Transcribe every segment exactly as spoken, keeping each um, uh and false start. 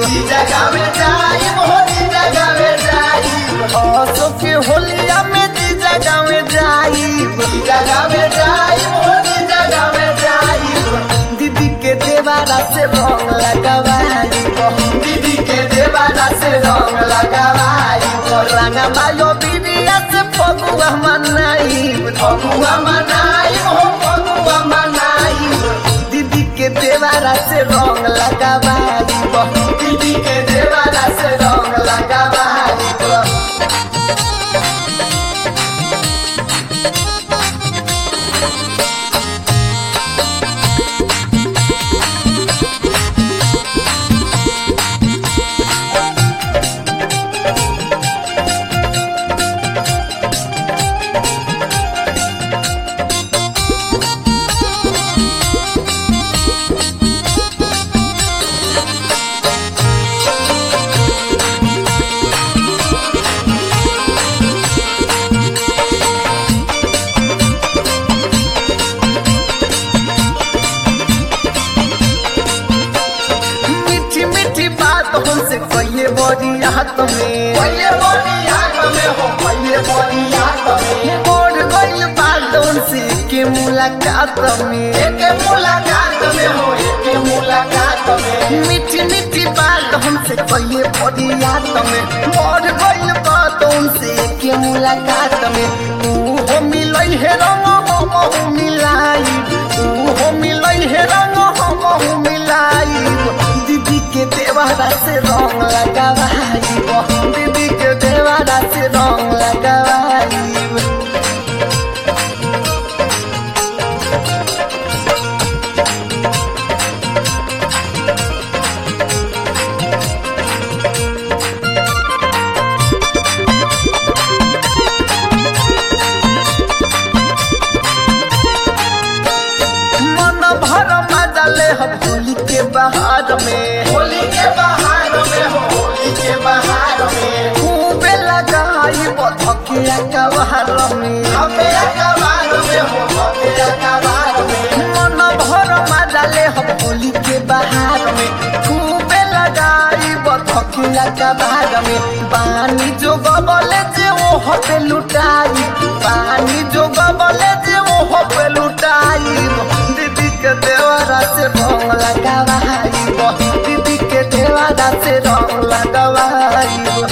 जीजा गावे जाइब हो जीजा गावे जाइब असो के होलिया में जीजा गावे जाइब जीजा गावे जाइब हो जीजा गावे जाइब दीदी के देवारा से रंग लगावाइब दीदी के देवारा से रंग लगावाइब रंगा मायो बिरिया से फगुआ मनाइब फगुआ मनाइब हो फगुआ मनाइब दीदी के देवारा से रंग लगावाइब दीदी के देवारा से रंग लगावाइब हमसे कहिए बड़ी हाथ में पहले बड़ी याद में हो पहले बड़ी याद में बोल गइल बात उनसे के मुलाकात में एक मुलाकात में हो एक मुलाकात में मीठी मीठी बात हमसे कहिए बड़ी याद में बोल गइल बात उनसे के मुलाकात में तू हो मिलई है रंग हम हो मिलाई तू हो मिलई है रंग हम हो मिलाई दीदी के देवारा से रंग लगावाइब दीदी के देवारा से रंग लगावाइब मन भर मजा ले हम होली के बहार में होली के बहार में हो होली के बहार में खूबे लगाई बधकिया कबार में हमे कबार में हो हमे कबार में मन भर मजा ले हम होली के बहार में खूबे लगाई बधकिया कबार में पानी जो गबले जे वो हटे लुटाई पानी जो गबले जे वो हटे लुटाई दीदी के देवारा से रंग लगावाइब दीदी के देवारा से रंग लगावाइब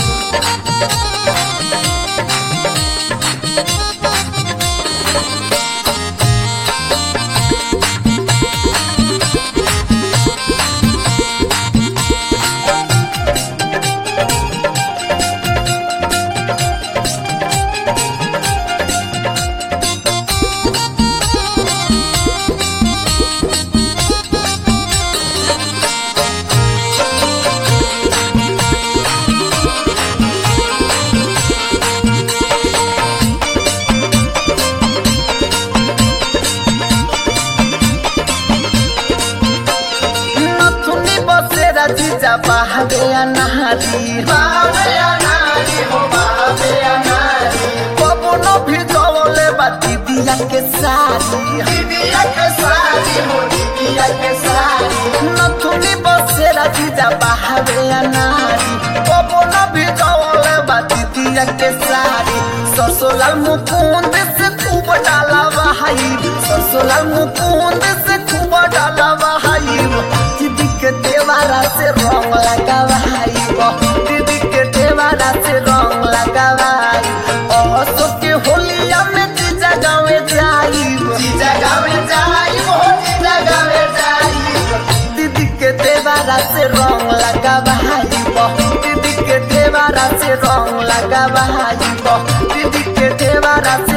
जीजा बहावे अनारी बहावे अनारी हो बहावे अनारी पवनो भी जवले बा दीदिया के सारी दीदिया के सारी हो दीदिया के सारी नथुनी बसेरा जीजा बहावे अनारी पवनो भी जवले बा दीदिया के सारी ससुराल मुकुंद से खूब डाला बहाई ससुराल मुकुंद से खूब डाला बहाई दीदी के देवारा से रंग लगावाइब दीदी के देवारा से रंग लगावाइब असो के होलिया में जीजा गावे जाइब जीजा गावे जाइब हो जीजा गावे जाइब दीदी के देवारा से रंग लगावाइब दीदी के देवारा से रंग लगावाइब दीदी के देवारा